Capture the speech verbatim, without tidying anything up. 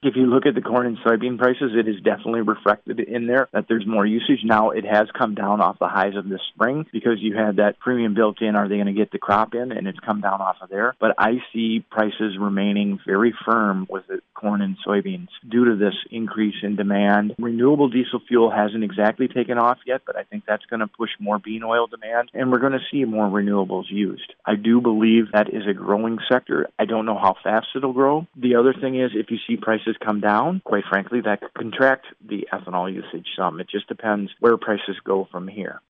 If you look at the corn and soybean prices, it is definitely reflected in there that there's more usage. Now, it has come down off the highs of this spring because you had that premium built in. Are they going to get the crop in? And it's come down off of there. But I see prices remaining very firm with the corn and soybeans due to this increase in demand. Renewable diesel fuel hasn't exactly taken off yet, but I think that's going to push more bean oil demand, and we're going to see more renewables used. I do believe that is a growing sector. I don't know how fast it'll grow. The other thing is, if you see prices come down, quite frankly, that could contract the ethanol usage some. It just depends where prices go from here.